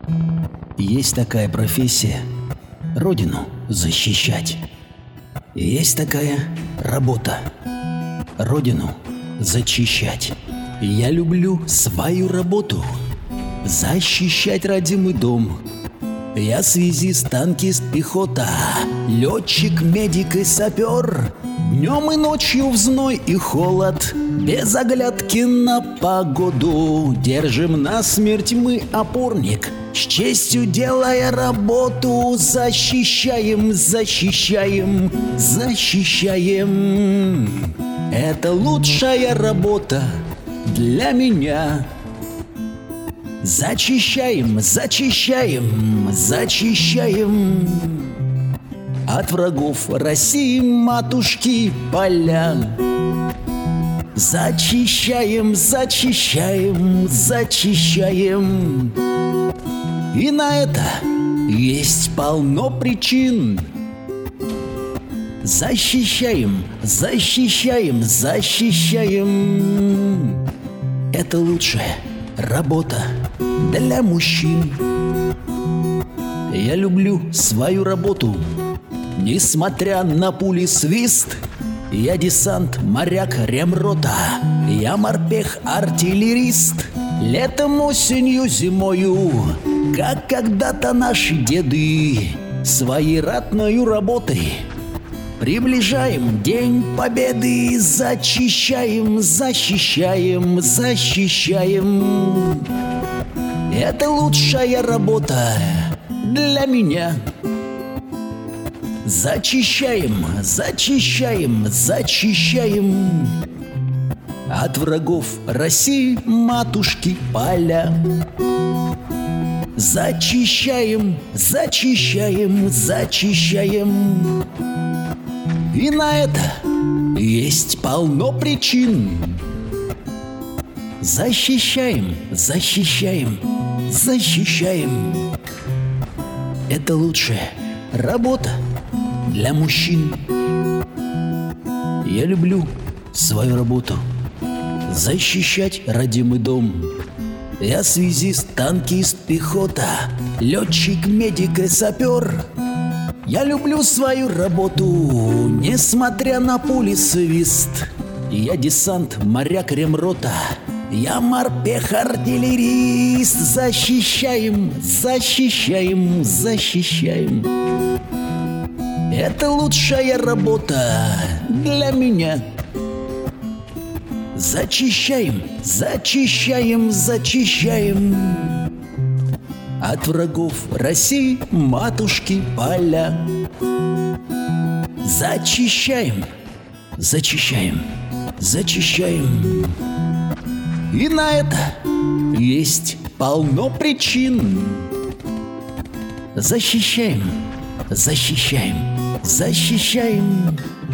Есть такая профессия — родину защищать. Есть такая работа — родину зачищать. Я люблю свою работу — защищать родимый дом. Я связист, танкист, пехота, летчик, медик и сапер. Днем и ночью в зной и холод, без оглядки на погоду. Держим насмерть мы опорник, с честью делая работу. Защищаем, защищаем, защищаем. Это лучшая работа для меня. Зачищаем, зачищаем, зачищаем от врагов России, матушки, поля. Зачищаем, зачищаем, зачищаем. И на это есть полно причин. Защищаем, защищаем, защищаем. Это лучшая работа для мужчин. Я люблю свою работу, несмотря на пули свист. Я десант, моряк, ремрота, я морпех, артиллерист. Летом, осенью, зимою, как когда-то наши деды, своей ратною работой приближаем День Победы. Зачищаем, защищаем, защищаем. Это лучшая работа для меня. Зачищаем, зачищаем, зачищаем от врагов России, матушки, поля. Зачищаем, зачищаем, зачищаем. И на это есть полно причин. Защищаем, защищаем, защищаем. Это лучшая работа для мужчин. Я люблю свою работу — защищать родимый дом. Я связист, танкист, пехота, летчик, медик и сапер. Я люблю свою работу, несмотря на пули свист. Я десант, моряк, ремрота, я морпех, артиллерист. Защищаем, защищаем, защищаем. Это лучшая работа для меня. Зачищаем, зачищаем, зачищаем от врагов России, матушки, поля. Зачищаем, зачищаем, зачищаем. И на это есть полно причин. Защищаем, защищаем, защищаем.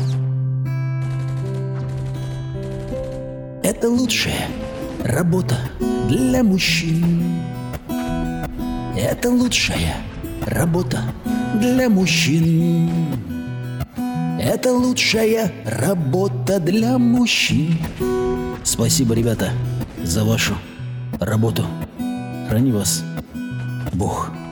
Это лучшая работа для мужчин. Это лучшая работа для мужчин. Это лучшая работа для мужчин. Спасибо, ребята, за вашу работу. Храни вас Бог.